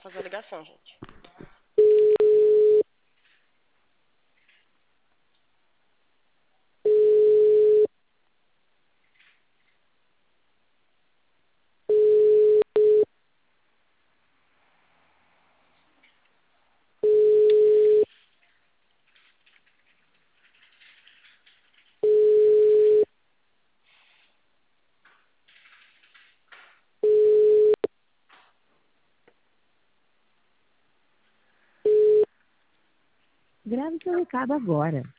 fazer a ligação, gente. Grave seu recado agora.